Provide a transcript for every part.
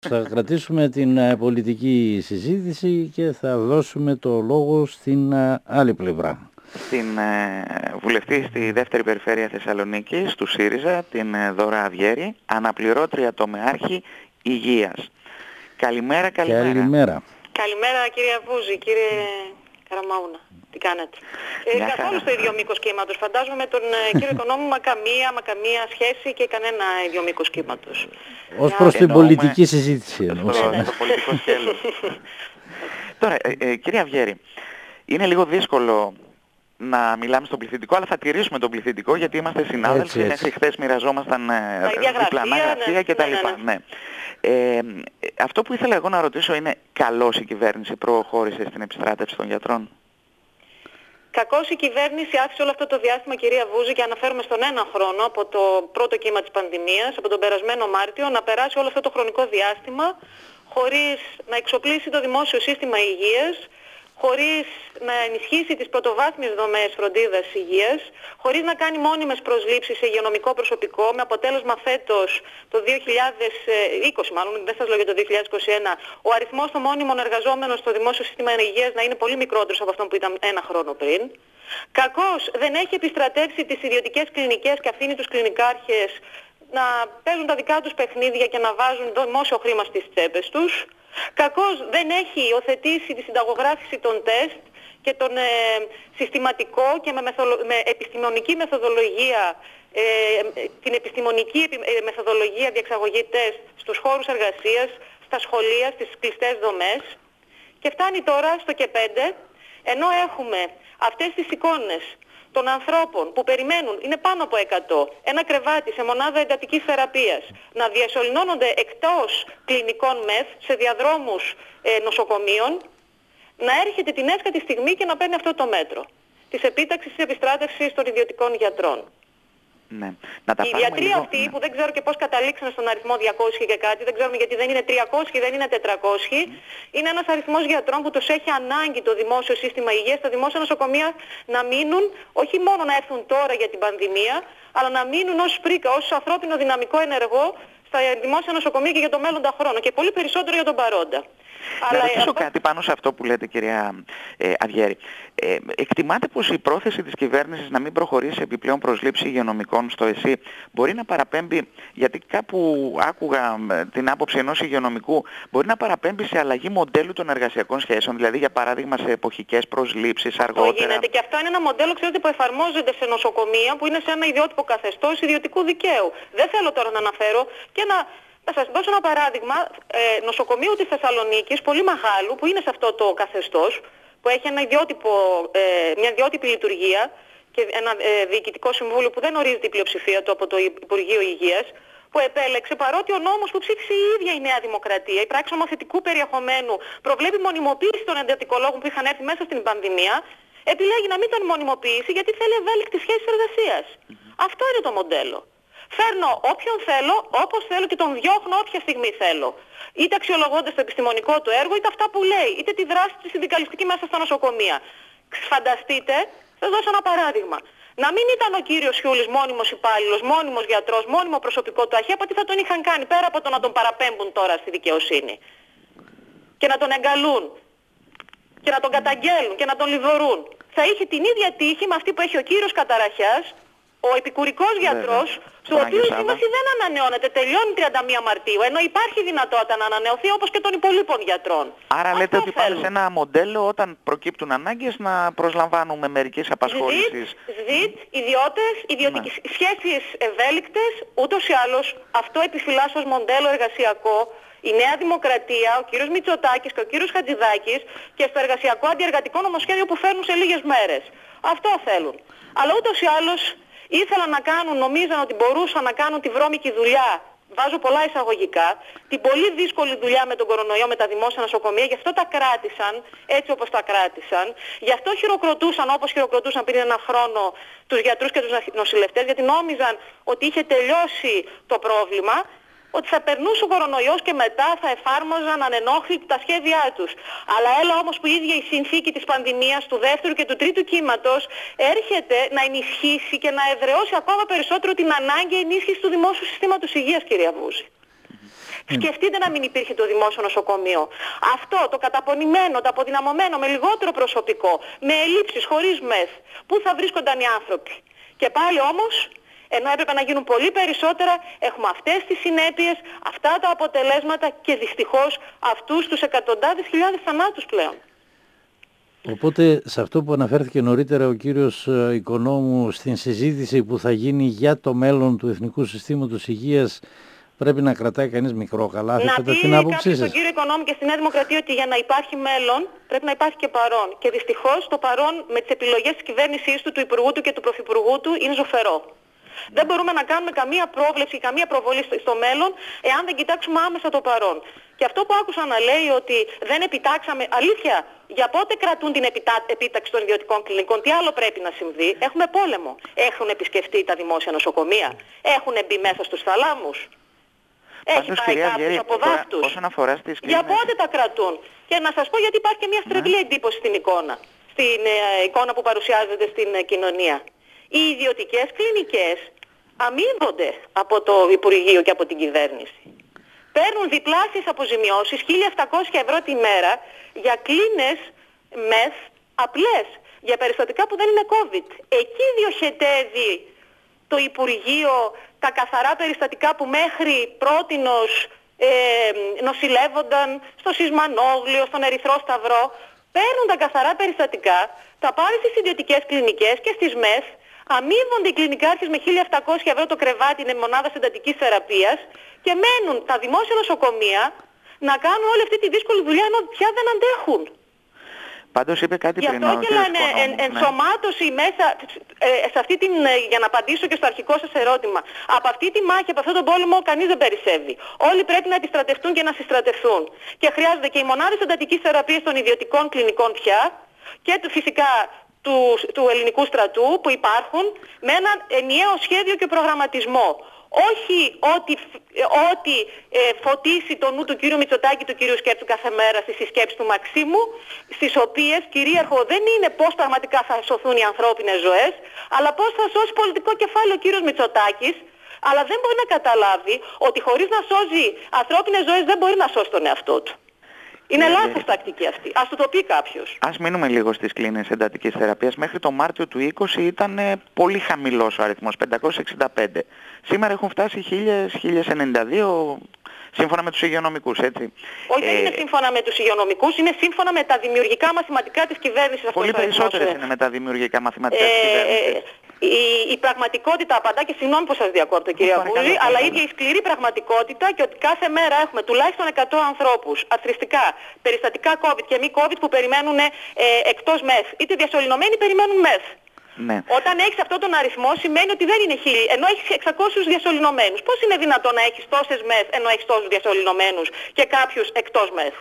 Θα κρατήσουμε την πολιτική συζήτηση και θα δώσουμε το λόγο στην άλλη πλευρά. Στην βουλευτή στη δεύτερη περιφέρεια Θεσσαλονίκης, του ΣΥΡΙΖΑ, την Δώρα Αβιέρη, αναπληρώτρια τομεάρχη υγείας. Καλημέρα. Καλημέρα κύριε Βούζη, κύριε Καραμαούνα. Τι κάνετε? Καθόλου στο ίδιο μήκος κύματος. Φαντάζομαι με τον κύριο Οικονόμου καμία σχέση και κανένα ίδιο μήκος κύματος. Ως προς την πολιτική συζήτηση. Το πολιτικό σκέλος. Τώρα, κύριε Αβιέρη, είναι λίγο δύσκολο να μιλάμε στον πληθυντικό, αλλά θα τηρήσουμε τον πληθυντικό γιατί είμαστε συνάδελφοι. Μέχρι χθες μοιραζόμασταν διπλανά γραφεία κτλ. Ναι. Αυτό που ήθελα εγώ να ρωτήσω είναι, καλώς η κυβέρνηση προχώρησε στην επιστράτευση των γιατρών? Κακώς η κυβέρνηση άφησε όλο αυτό το διάστημα, κυρία Βούζη, και αναφέρομαι στον ένα χρόνο από το πρώτο κύμα της πανδημίας, από τον περασμένο Μάρτιο, να περάσει όλο αυτό το χρονικό διάστημα χωρίς να εξοπλίσει το δημόσιο σύστημα υγείας, χωρίς να ενισχύσει τις πρωτοβάθμιες δομές φροντίδας υγείας, χωρίς να κάνει μόνιμες προσλήψεις σε υγειονομικό προσωπικό, με αποτέλεσμα φέτος, το 2020 μάλλον, δεν σας λέω για το 2021, ο αριθμός των μόνιμων εργαζόμενων στο δημόσιο σύστημα υγείας να είναι πολύ μικρότερος από αυτόν που ήταν ένα χρόνο πριν. Κακώς δεν έχει επιστρατεύσει τις ιδιωτικές κλινικές και αφήνει τους κλινικάρχες να παίζουν τα δικά τους παιχνίδια και να βάζουν δημόσιο χρήμα στις τσέπες τους. Κακώς δεν έχει υιοθετήσει τη συνταγογράφηση των τεστ και τον συστηματικό και με επιστημονική μεθοδολογία, την επιστημονική μεθοδολογία διεξαγωγή τεστ στους χώρους εργασίας, στα σχολεία, στις κλειστές δομές. Και φτάνει τώρα στο και 5, ενώ έχουμε αυτές τις εικόνες των ανθρώπων που περιμένουν, είναι πάνω από 100, ένα κρεβάτι σε μονάδα εντατικής θεραπείας, να διασωληνώνονται εκτός κλινικών μεθ σε διαδρόμους νοσοκομείων, να έρχεται την έσχατη στιγμή και να παίρνει αυτό το μέτρο της επίταξης της επιστράτευσης των ιδιωτικών γιατρών. Ναι. Οι γιατροί λίγο, αυτοί που δεν ξέρω και πώς καταλήξαν στον αριθμό 200 και κάτι, δεν ξέρουμε γιατί δεν είναι 300 και δεν είναι 400, είναι ένας αριθμός γιατρών που τους έχει ανάγκη το δημόσιο σύστημα υγείας, τα δημόσια νοσοκομεία να μείνουν, όχι μόνο να έρθουν τώρα για την πανδημία, αλλά να μείνουν ως πρίκα, ως ανθρώπινο δυναμικό ενεργό στα δημόσια νοσοκομεία και για το μέλλοντα χρόνο και πολύ περισσότερο για τον παρόντα. Να ρωτήσω κάτι πάνω σε αυτό που λέτε, κυρία Αβιέρη. Εκτιμάτε πως η πρόθεση της κυβέρνησης να μην προχωρήσει επιπλέον προσλήψη υγειονομικών στο ΕΣΥ μπορεί να παραπέμπει, γιατί κάπου άκουγα την άποψη ενός υγειονομικού, μπορεί να παραπέμπει σε αλλαγή μοντέλου των εργασιακών σχέσεων, δηλαδή για παράδειγμα σε εποχικές προσλήψεις αργότερα? Αυτό γίνεται και αυτό είναι ένα μοντέλο, ξέρετε, που εφαρμόζεται σε νοσοκομεία που είναι σε ένα ιδιότυπο καθεστώς ιδιωτικού δικαίου. Δεν θέλω τώρα να αναφέρω και να σας δώσω ένα παράδειγμα νοσοκομείου της Θεσσαλονίκης, πολύ μεγάλου, που είναι σε αυτό το καθεστώς, που έχει μια ιδιότυπη λειτουργία και ένα διοικητικό συμβούλιο που δεν ορίζεται η πλειοψηφία του από το Υπουργείο Υγείας, που επέλεξε, παρότι ο νόμος που ψήφισε η ίδια η Νέα Δημοκρατία, η πράξη νομοθετικού περιεχομένου, προβλέπει μονιμοποίηση των εντατικολόγων που είχαν έρθει μέσα στην πανδημία, επιλέγει να μην τον μονιμοποιήσει γιατί θέλει ευέλικτη σχέση εργασίας. Αυτό είναι το μοντέλο. Φέρνω όποιον θέλω, όπως θέλω και τον διώχνω όποια στιγμή θέλω. Είτε αξιολογώντας το επιστημονικό του έργο, είτε αυτά που λέει, είτε τη δράση του συνδικαλιστική μέσα στα νοσοκομεία. Φανταστείτε, θα δώσω ένα παράδειγμα. Να μην ήταν ο κύριος Χιούλης μόνιμος υπάλληλος, μόνιμος γιατρός, μόνιμο προσωπικό του ΑΧΕΠΑ, τι θα τον είχαν κάνει πέρα από το να τον παραπέμπουν τώρα στη δικαιοσύνη. Και να τον εγκαλούν. Και να τον καταγγέλουν και να τον λιδωρούν. Θα είχε την ίδια τύχη με αυτή που έχει ο κύριος Καταραχιάς, ο επικουρικός γιατρός, του οποίου η σύμβαση δεν ανανεώνεται, τελειώνει 31 Μαρτίου, ενώ υπάρχει δυνατότητα να ανανεωθεί όπως και των υπολείπων γιατρών. Άρα λέτε ότι πάμε σε ένα μοντέλο όταν προκύπτουν ανάγκες να προσλαμβάνουμε μερικές απασχόλησεις. Ιδιώτες, σχέσεις ευέλικτες, ούτως ή άλλως αυτό επιφυλάσσει ως μοντέλο εργασιακό η Νέα Δημοκρατία, ο κύριος Μητσοτάκης και ο κύριος Χατζηδάκης και στο εργασιακό αντιεργατικό νομοσχέδιο που φέρνουν σε λίγες μέρες. Αυτό θέλουν. Αλλά ούτως ή άλλως ήθελαν να κάνουν, νομίζαν ότι μπορούσαν να κάνουν τη βρώμικη δουλειά, βάζω πολλά εισαγωγικά, την πολύ δύσκολη δουλειά με τον κορονοϊό, με τα δημόσια νοσοκομεία, γι' αυτό τα κράτησαν έτσι όπως τα κράτησαν, γι' αυτό χειροκροτούσαν όπως χειροκροτούσαν πριν ένα χρόνο τους γιατρούς και τους νοσηλευτές, γιατί νόμιζαν ότι είχε τελειώσει το πρόβλημα, ότι θα περνούσε ο κορονοϊός και μετά θα εφάρμοζαν ανενόχλητα τα σχέδιά τους. Αλλά έλα όμως που η ίδια η συνθήκη της πανδημίας του δεύτερου και του τρίτου κύματος έρχεται να ενισχύσει και να εδραιώσει ακόμα περισσότερο την ανάγκη ενίσχυσης του δημόσιου συστήματος υγείας, κυρία Βούζη. Σκεφτείτε να μην υπήρχε το δημόσιο νοσοκομείο. Αυτό το καταπονημένο, το αποδυναμωμένο, με λιγότερο προσωπικό, με ελλείψεις, χωρίς μεθ. Πού θα βρίσκονταν οι άνθρωποι? Και πάλι όμως, ενώ έπρεπε να γίνουν πολύ περισσότερα, έχουμε αυτές τις συνέπειες, αυτά τα αποτελέσματα και δυστυχώς αυτούς τους εκατοντάδες χιλιάδες θανάτους πλέον. Οπότε σε αυτό που αναφέρθηκε νωρίτερα ο κύριος Οικονόμου, στην συζήτηση που θα γίνει για το μέλλον του Εθνικού Συστήματος Υγείας, πρέπει να κρατάει κανείς μικρό καλάθι, κατά την άποψή σας? Στον κύριο Οικονόμου και στη Νέα Δημοκρατία ότι για να υπάρχει μέλλον πρέπει να υπάρχει και παρόν. Και δυστυχώς το παρόν με τις επιλογές της κυβέρνησής του, του Υπουργού του και του Πρωθυπουργού του είναι ζωφερό. Δεν μπορούμε να κάνουμε καμία πρόβλεψη, καμία προβολή στο μέλλον εάν δεν κοιτάξουμε άμεσα το παρόν. Και αυτό που άκουσα να λέει ότι δεν επιτάξαμε, αλήθεια, για πότε κρατούν την επίταξη των ιδιωτικών κλινικών, τι άλλο πρέπει να συμβεί? Έχουμε πόλεμο. Έχουν επισκεφτεί τα δημόσια νοσοκομεία, έχουν μπει μέσα στους θαλάμους. Έχει πάει κάποιος από δάφτους? Για πότε τα κρατούν? Και να σας πω γιατί υπάρχει και μια στρεβλή εντύπωση στην εικόνα. Στην εικόνα που παρουσιάζεται στην κοινωνία. Οι ιδιωτικές κλινικές αμείβονται από το Υπουργείο και από την κυβέρνηση. Παίρνουν διπλάσιες αποζημιώσεις, 1.700 ευρώ τη μέρα, για κλίνες μεθ απλές, για περιστατικά που δεν είναι COVID. Εκεί διοχετεύει το Υπουργείο τα καθαρά περιστατικά που μέχρι πρότινος νοσηλεύονταν στο Σισμανόγλιο, στον Ερυθρό Σταυρό. Παίρνουν τα καθαρά περιστατικά, τα πάρουν στις ιδιωτικές κλινικές και στις ΜΕΘ, αμείβονται οι κλινικάρχες με 1.700 ευρώ το κρεβάτι, είναι μονάδα εντατικής θεραπείας, και μένουν τα δημόσια νοσοκομεία να κάνουν όλη αυτή τη δύσκολη δουλειά ενώ πια δεν αντέχουν. Πάντως είπε κάτι πριν. Γι' αυτό και λένε ενσωμάτωση μέσα, σε αυτή την, για να απαντήσω και στο αρχικό σας ερώτημα, από αυτή τη μάχη, από αυτόν τον πόλεμο κανείς δεν περισσεύει. Όλοι πρέπει να επιστρατευτούν και να συστρατευτούν. Και χρειάζονται και οι μονάδες εντατικής θεραπείας των ιδιωτικών κλινικών πια και φυσικά του ελληνικού στρατού που υπάρχουν, με ένα ενιαίο σχέδιο και προγραμματισμό. Όχι ό,τι φωτίσει το νου του κύριου Μητσοτάκη, του κύριου Σκέψου κάθε μέρα στις συσκέψεις του Μαξίμου, στις οποίες κυρίαρχο δεν είναι πώς πραγματικά θα σωθούν οι ανθρώπινες ζωές, αλλά πώς θα σώσει πολιτικό κεφάλαιο ο κύριος Μητσοτάκης, αλλά δεν μπορεί να καταλάβει ότι χωρίς να σώζει ανθρώπινες ζωές δεν μπορεί να σώσει τον εαυτό του. Είναι λάθος τακτική αυτή. Ας το πει κάποιος. Ας μείνουμε λίγο στις κλίνες εντατικής θεραπείας. Μέχρι το Μάρτιο του 20 ήταν πολύ χαμηλός ο αριθμός, 565. Σήμερα έχουν φτάσει 1.092 σύμφωνα με τους υγειονομικούς, έτσι. Όχι, δεν είναι σύμφωνα με τους υγειονομικούς, είναι σύμφωνα με τα δημιουργικά μαθηματικά της κυβέρνησης. Πολύ περισσότερες είναι με τα δημιουργικά μαθηματικά της κυβέρνησης. Η πραγματικότητα απαντά, και συγγνώμη που σας διακόπτω κυρία Βούλη, αλλά η ίδια η σκληρή πραγματικότητα και ότι κάθε μέρα έχουμε τουλάχιστον 100 ανθρώπους αθροιστικά, περιστατικά COVID και μη COVID που περιμένουν εκτός ΜΕΘ. Είτε διασωληνωμένοι περιμένουν ΜΕΘ. Ναι. Όταν έχεις αυτόν τον αριθμό σημαίνει ότι δεν είναι 1.000, ενώ έχεις 600 διασωληνωμένους. Πώς είναι δυνατόν να έχεις τόσες ΜΕΘ ενώ έχεις τόσους διασωληνωμένους και κάποιους εκτός ΜΕΘ?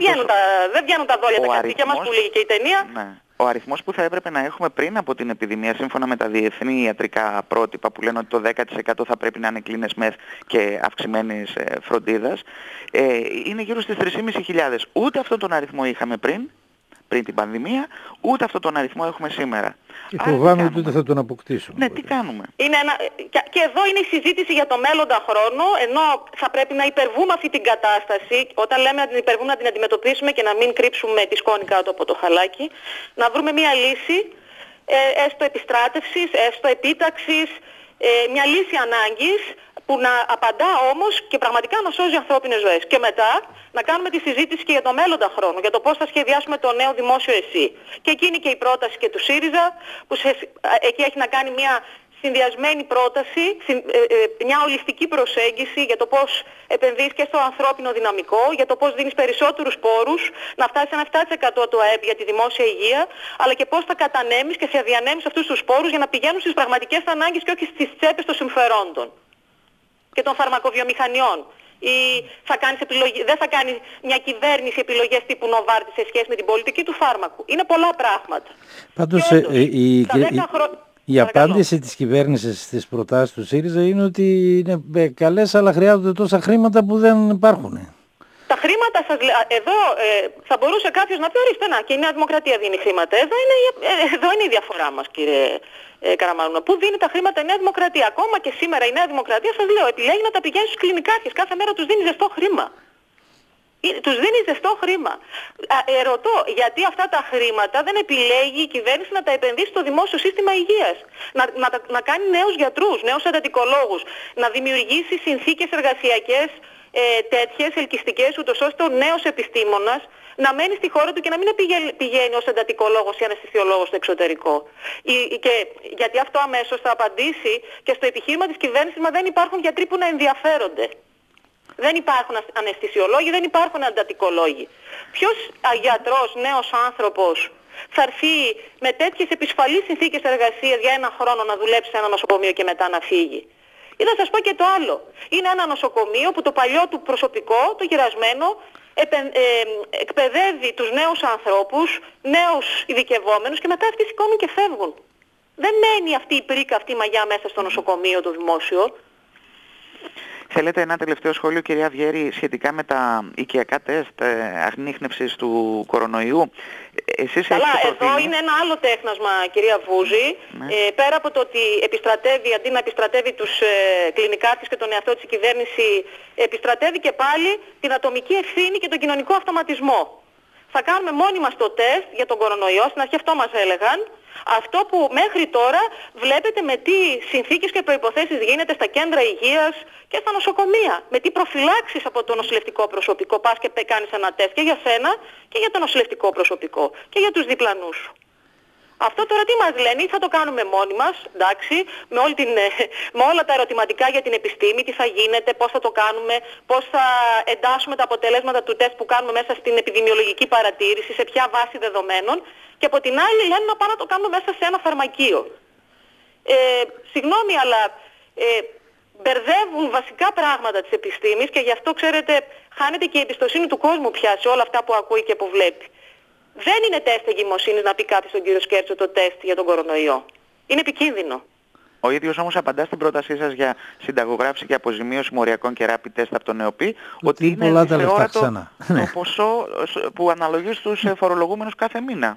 Δεν βγαίνουν τα δόλια τα καθήκια μας που λέγει και η ταινία. Ναι. Ο αριθμός που θα έπρεπε να έχουμε πριν από την επιδημία, σύμφωνα με τα διεθνή ιατρικά πρότυπα που λένε ότι το 10% θα πρέπει να είναι κλίνες ΜΕΘ και αυξημένης φροντίδας, είναι γύρω στις 3.500. Ούτε αυτόν τον αριθμό είχαμε πριν την πανδημία, ούτε αυτόν τον αριθμό έχουμε σήμερα. Και φοβάμαι ότι ούτε θα τον αποκτήσουμε. Ναι, τι κάνουμε? Και εδώ είναι η συζήτηση για το μέλλοντα χρόνο, ενώ θα πρέπει να υπερβούμε αυτή την κατάσταση. Όταν λέμε να την υπερβούμε, να την αντιμετωπίσουμε και να μην κρύψουμε τη σκόνη κάτω από το χαλάκι, να βρούμε μια λύση, έστω επιστράτευσης, έστω επίταξης, μια λύση ανάγκης, που να απαντά όμως και πραγματικά να σώζει ανθρώπινες ζωές. Και μετά να κάνουμε τη συζήτηση και για το μέλλοντα χρόνο, για το πώς θα σχεδιάσουμε το νέο δημόσιο ΕΣΥ. Και εκεί είναι και η πρόταση και του ΣΥΡΙΖΑ, που εκεί έχει να κάνει μια συνδυασμένη πρόταση, μια ολιστική προσέγγιση για το πώς επενδύεις και στο ανθρώπινο δυναμικό, για το πώς δίνεις περισσότερους πόρους, να φτάσεις σε ένα 7% του ΑΕΠ για τη δημόσια υγεία, αλλά και πώς θα κατανέμεις και θα διανέμεις αυτούς τους πόρους για να πηγαίνουν στις πραγματικές ανάγκες και όχι στις τσέπες των συμφερόντων και των φαρμακοβιομηχανιών. Δεν θα κάνει μια κυβέρνηση επιλογές τύπου Νοβάρτη σε σχέση με την πολιτική του φάρμακου. Είναι πολλά πράγματα. Πάντως, η απάντηση της κυβέρνησης στις προτάσεις του ΣΥΡΙΖΑ είναι ότι είναι καλές, αλλά χρειάζονται τόσα χρήματα που δεν υπάρχουν. Τα χρήματα εδώ θα μπορούσε κάποιος να πει, ορίστε, και η Νέα Δημοκρατία δίνει χρήματα. Εδώ είναι η διαφορά μας, κύριε Καραμανούνα. Πού δίνει τα χρήματα η Νέα Δημοκρατία? Ακόμα και σήμερα η Νέα Δημοκρατία, σας λέω, επιλέγει να τα πηγαίνει στους κλινικάρχες. Κάθε μέρα τους δίνει ζεστό χρήμα. Τους δίνει ζεστό χρήμα. Ρωτώ, γιατί αυτά τα χρήματα δεν επιλέγει η κυβέρνηση να τα επενδύσει στο δημόσιο σύστημα υγείας? Να κάνει νέους γιατρούς, νέους εντατικολόγους, να δημιουργήσει συνθήκες εργασιακές τέτοιες ελκυστικές, ούτως ώστε ο νέος επιστήμονας να μένει στη χώρα του και να μην πηγαίνει ως εντατικολόγος ή αναισθησιολόγος στο εξωτερικό. Και γιατί αυτό αμέσως θα απαντήσει και στο επιχείρημα της κυβέρνησης, μα δεν υπάρχουν γιατροί που να ενδιαφέρονται. Δεν υπάρχουν αναισθησιολόγοι, δεν υπάρχουν εντατικολόγοι. Ποιος γιατρός, νέος άνθρωπος θα έρθει με τέτοιες επισφαλείς συνθήκες εργασίας για ένα χρόνο να δουλέψει σε ένα νοσοκομείο και μετά να φύγει? Ή θα σας πω και το άλλο. Είναι ένα νοσοκομείο που το παλιό του προσωπικό, το γυρασμένο, εκπαιδεύει τους νέους ανθρώπους, νέους ειδικευόμενους, και μετά αυτοί σηκώνουν και φεύγουν. Δεν μένει αυτή η πρίκα, αυτή η μαγιά μέσα στο νοσοκομείο το δημόσιο. Θέλετε ένα τελευταίο σχόλιο, κυρία Βιέρη, σχετικά με τα οικιακά τεστ ανίχνευσης του κορονοϊού? Εσείς Καλά, εδώ είναι ένα άλλο τέχνασμα, κυρία Βούζη. Πέρα από το ότι επιστρατεύει, αντί να επιστρατεύει τους κλινικάρχες και τον εαυτό της κυβέρνηση, επιστρατεύει και πάλι την ατομική ευθύνη και τον κοινωνικό αυτοματισμό. Θα κάνουμε μόνοι μας το τεστ για τον κορονοϊό, στην αρχή αυτό μας έλεγαν. Αυτό που μέχρι τώρα βλέπετε με τι συνθήκες και προϋποθέσεις γίνεται στα κέντρα υγείας και στα νοσοκομεία. Με τι προφυλάξεις από το νοσηλευτικό προσωπικό πας και κάνεις ένα τεστ και για σένα και για το νοσηλευτικό προσωπικό και για τους διπλανούς σου. Αυτό τώρα τι μας λένε? Ή θα το κάνουμε μόνοι μας, εντάξει, με όλα τα ερωτηματικά για την επιστήμη, τι θα γίνεται, πώς θα το κάνουμε, πώς θα εντάσσουμε τα αποτελέσματα του τεστ που κάνουμε μέσα στην επιδημιολογική παρατήρηση, σε ποια βάση δεδομένων, και από την άλλη λένε να πάμε να το κάνουμε μέσα σε ένα φαρμακείο. Συγγνώμη, αλλά μπερδεύουν βασικά πράγματα της επιστήμης και γι' αυτό, ξέρετε, χάνεται και η εμπιστοσύνη του κόσμου πια σε όλα αυτά που ακούει και που βλέπει. Δεν είναι τεστ εγκυμοσύνης να πει κάποιος στον κύριο Σκέρτσο το τεστ για τον κορονοϊό. Είναι επικίνδυνο. Ο ίδιος όμως απαντά στην πρότασή σας για συνταγογράφηση και αποζημίωση μοριακών και rapid test από τον ΕΟΠΗ ότι είναι θεόρατο το ποσό που αναλογεί στους φορολογούμενους κάθε μήνα.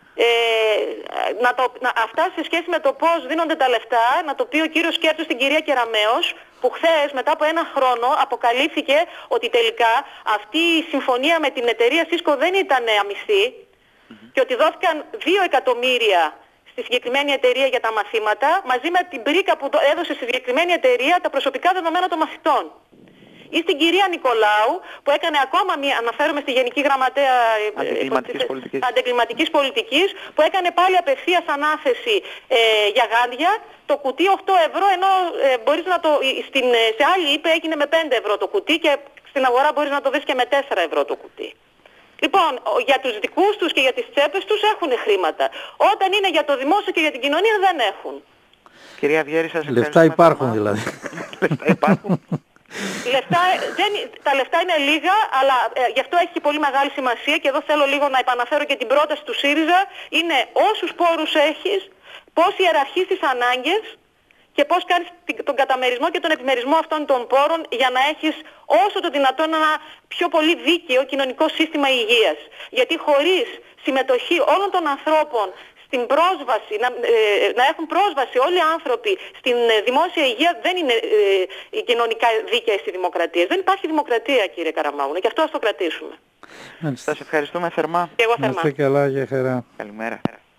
Αυτά σε σχέση με το πώς δίνονται τα λεφτά, να το πει ο κύριος Σκέρτσος στην κυρία Κεραμέως, που χθες μετά από ένα χρόνο αποκαλύφθηκε ότι τελικά αυτή η συμφωνία με την εταιρεία Cisco δεν ήταν αμυστή και ότι δόθηκαν 2 εκατομμύρια στη συγκεκριμένη εταιρεία για τα μαθήματα, μαζί με την πρίκα που έδωσε στη συγκεκριμένη εταιρεία τα προσωπικά δεδομένα των μαθητών. Ή στην κυρία Νικολάου που έκανε ακόμα μία, αναφέρομαι στη Γενική Γραμματέα Αντεγκληματικής Πολιτικής, που έκανε πάλι απευθείας ανάθεση για γάντια, το κουτί 8 ευρώ, ενώ μπορείς να το, σε άλλη είπε έγινε με 5 ευρώ το κουτί και στην αγορά μπορείς να το δεις και με 4 ευρώ το κουτί. Λοιπόν, για τους δικούς τους και για τις τσέπες τους έχουν χρήματα. Όταν είναι για το δημόσιο και για την κοινωνία δεν έχουν. Κυρία Βιέρη, σας ευχαριστώ. Λεφτά υπάρχουν δηλαδή. Λεφτά υπάρχουν. Τα λεφτά είναι λίγα, αλλά γι' αυτό έχει πολύ μεγάλη σημασία, και εδώ θέλω λίγο να επαναφέρω και την πρόταση του ΣΥΡΙΖΑ, είναι όσους πόρους έχεις, πώς ιεραρχείς τις ανάγκες και πώς κάνεις τον καταμερισμό και τον επιμερισμό αυτών των πόρων για να έχεις όσο το δυνατόν ένα πιο πολύ δίκαιο κοινωνικό σύστημα υγείας. Γιατί χωρίς συμμετοχή όλων των ανθρώπων στην πρόσβαση, να έχουν πρόσβαση όλοι οι άνθρωποι στην δημόσια υγεία, δεν είναι κοινωνικά δίκαιες οι δημοκρατίες. Δεν υπάρχει δημοκρατία, κύριε Καραμάουνα, και αυτό ας το κρατήσουμε. Σας ευχαριστούμε θερμά. Και εγώ θερμά. Να είστε καλά, για χαρά. Καλημέρα.